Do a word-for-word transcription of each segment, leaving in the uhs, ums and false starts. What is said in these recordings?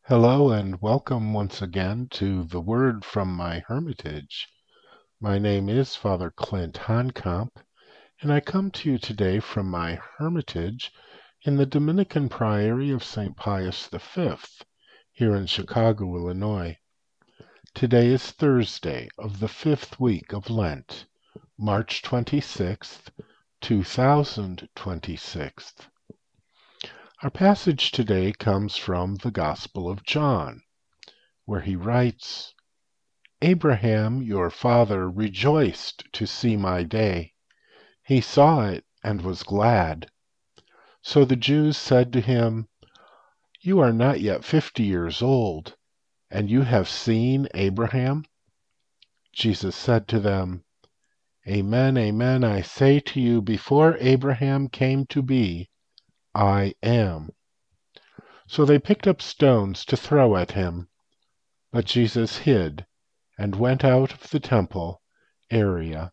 Hello and welcome once again to The Word from my Hermitage. My name is Father Clint Honkamp, and I come to you today from my Hermitage in the Dominican Priory of Saint Pius the Fifth, here in Chicago, Illinois. Today is Thursday of the fifth week of Lent, March twenty-sixth, two thousand twenty-six. Our passage today comes from the Gospel of John, where he writes, Abraham your father rejoiced to see my day. He saw it and was glad. So the Jews said to him, You are not yet fifty years old, and you have seen Abraham? Jesus said to them, Amen, amen, I say to you, before Abraham came to be, I am. So they picked up stones to throw at him. But Jesus hid and went out of the temple area.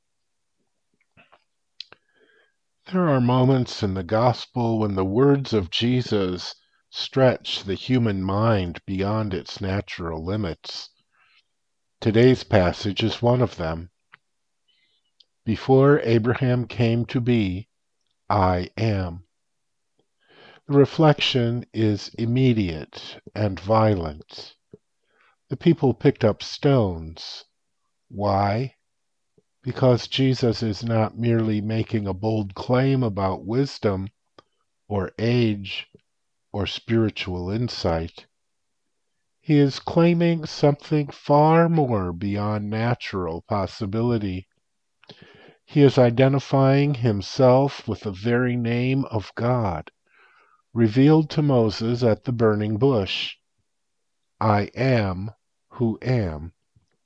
There are moments in the Gospel when the words of Jesus stretch the human mind beyond its natural limits. Today's passage is one of them. Before Abraham came to be, I am. The reflection is immediate and violent. The people picked up stones. Why? Because Jesus is not merely making a bold claim about wisdom or age or spiritual insight. He is claiming something far more beyond natural possibility. He is identifying himself with the very name of God, revealed to Moses at the burning bush. I am who am.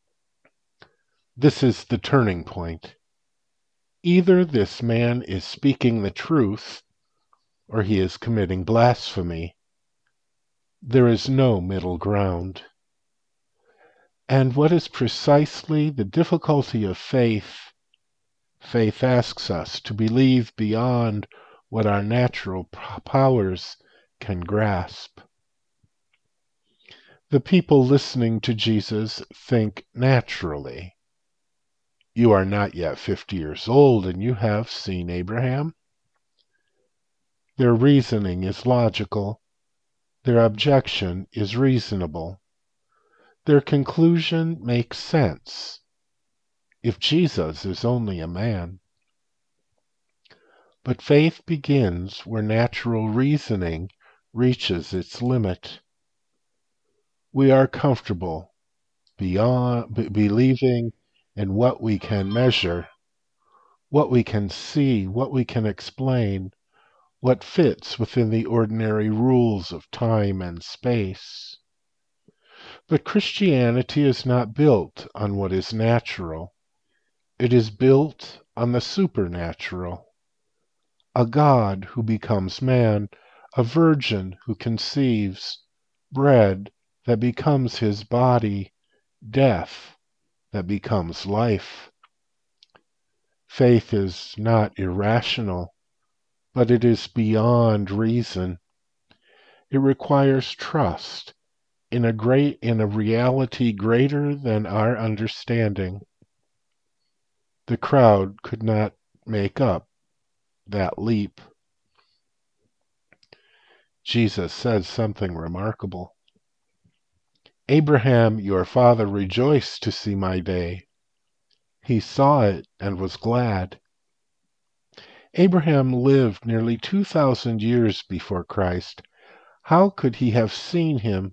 This is the turning point. Either this man is speaking the truth, or he is committing blasphemy. There is no middle ground. And what is precisely the difficulty of faith? Faith asks us to believe beyond what our natural powers can grasp. The people listening to Jesus think naturally. You are not yet fifty years old, and you have seen Abraham? Their reasoning is logical. Their objection is reasonable. Their conclusion makes sense, if Jesus is only a man. But faith begins where natural reasoning reaches its limit. We are comfortable beyond b- believing in what we can measure, what we can see, what we can explain, what fits within the ordinary rules of time and space. But Christianity is not built on what is natural. It is built on the supernatural. A God who becomes man, a virgin who conceives, bread that becomes his body, death that becomes life. Faith is not irrational, but it is beyond reason. It requires trust in a great in a reality greater than our understanding. The crowd could not make up that leap. Jesus says something remarkable. Abraham your father rejoiced to see my day. He saw it and was glad. Abraham lived nearly two thousand years before Christ. How could he have seen him?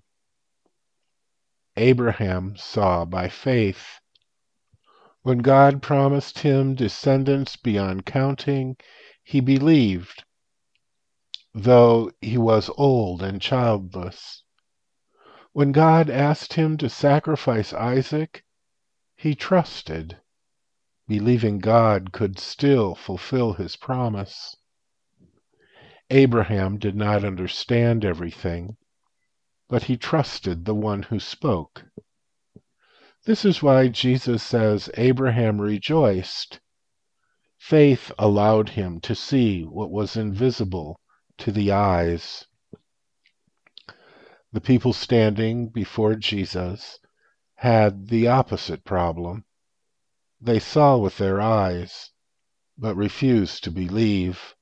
Abraham saw by faith. When God promised him descendants beyond counting, he believed, though he was old and childless. When God asked him to sacrifice Isaac, he trusted, believing God could still fulfill his promise. Abraham did not understand everything, but he trusted the one who spoke. This is why Jesus says Abraham rejoiced. Faith allowed him to see what was invisible to the eyes. The people standing before Jesus had the opposite problem. They saw with their eyes, but refused to believe.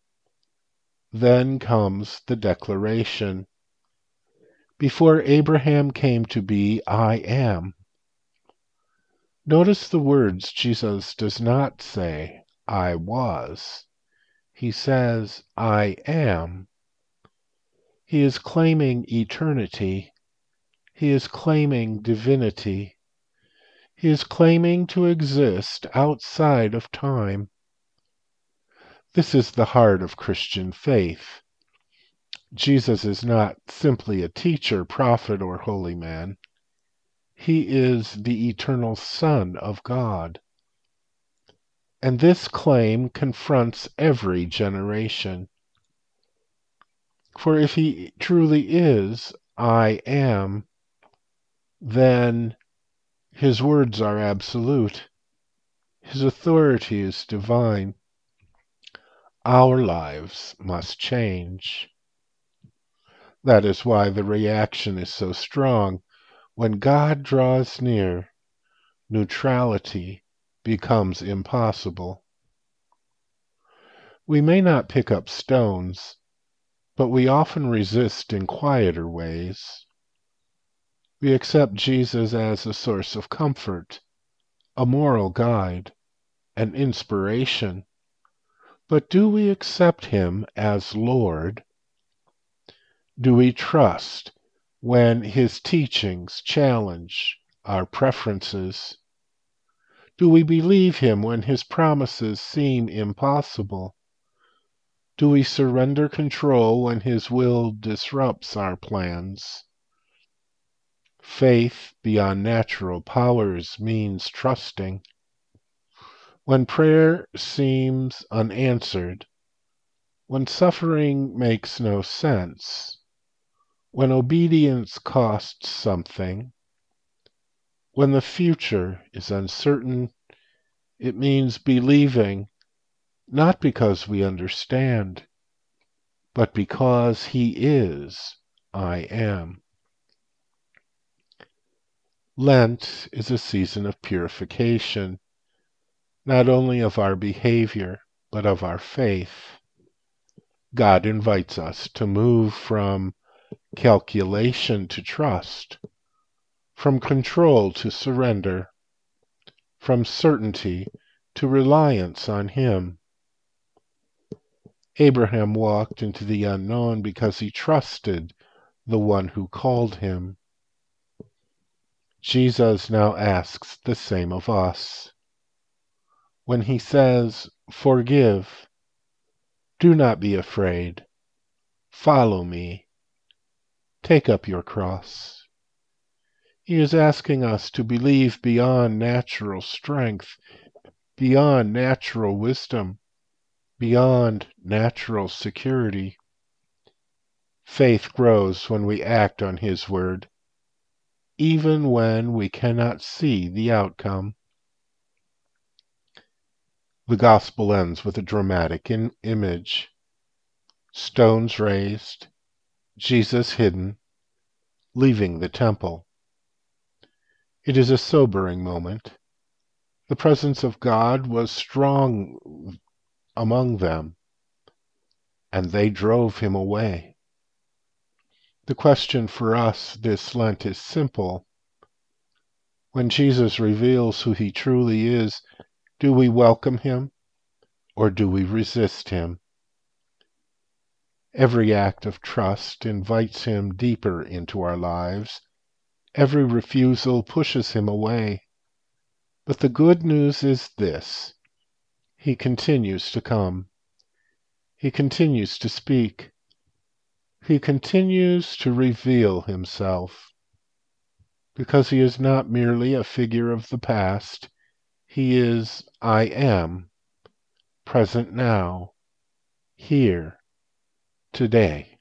Then comes the declaration. Before Abraham came to be, I am. Notice the words. Jesus does not say, I was. He says, I am. He is claiming eternity. He is claiming divinity. He is claiming to exist outside of time. This is the heart of Christian faith. Jesus is not simply a teacher, prophet, or holy man. He is the eternal Son of God. And this claim confronts every generation. For if he truly is, I am, then his words are absolute. His authority is divine. Our lives must change. That is why the reaction is so strong. When God draws near, neutrality becomes impossible. We may not pick up stones, but we often resist in quieter ways. We accept Jesus as a source of comfort, a moral guide, an inspiration. But do we accept him as Lord? Do we trust when his teachings challenge our preferences? Do we believe him when his promises seem impossible? Do we surrender control when his will disrupts our plans? Faith beyond natural powers means trusting. When prayer seems unanswered, when suffering makes no sense, when obedience costs something, when the future is uncertain, it means believing, not because we understand, but because he is, I am. Lent is a season of purification, not only of our behavior, but of our faith. God invites us to move from calculation to trust, from control to surrender, from certainty to reliance on him. Abraham walked into the unknown because he trusted the one who called him. Jesus now asks the same of us. When he says, forgive, do not be afraid, follow me, take up your cross. He is asking us to believe beyond natural strength, beyond natural wisdom, beyond natural security. Faith grows when we act on his word, even when we cannot see the outcome. The gospel ends with a dramatic in- image. Stones raised, Jesus hidden, leaving the temple. It is a sobering moment. The presence of God was strong among them, and they drove him away. The question for us this Lent is simple. When Jesus reveals who he truly is, do we welcome him or do we resist him? Every act of trust invites him deeper into our lives. Every refusal pushes him away. But the good news is this: he continues to come. He continues to speak. He continues to reveal himself. Because he is not merely a figure of the past, he is I am, present now, here, today.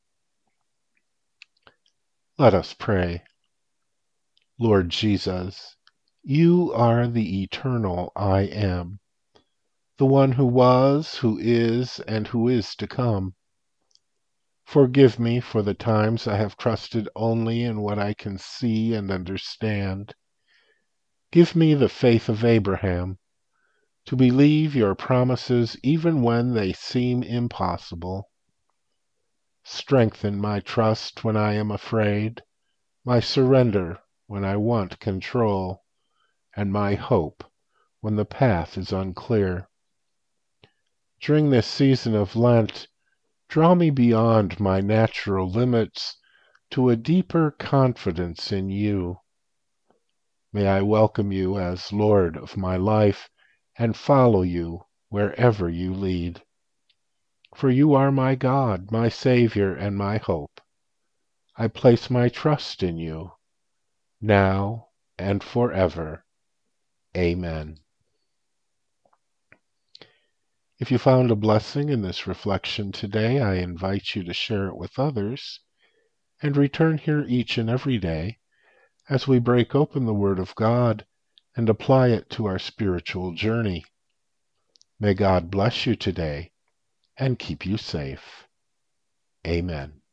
Let us pray. Lord Jesus, you are the eternal I am, the one who was, who is, and who is to come. Forgive me for the times I have trusted only in what I can see and understand. Give me the faith of Abraham, to believe your promises even when they seem impossible. Strengthen my trust when I am afraid, my surrender when I want control, and my hope when the path is unclear. During this season of Lent, draw me beyond my natural limits to a deeper confidence in you. May I welcome you as Lord of my life and follow you wherever you lead. For you are my God, my Savior, and my hope. I place my trust in you, now and forever. Amen. If you found a blessing in this reflection today, I invite you to share it with others, and return here each and every day as we break open the Word of God and apply it to our spiritual journey. May God bless you today and keep you safe. Amen.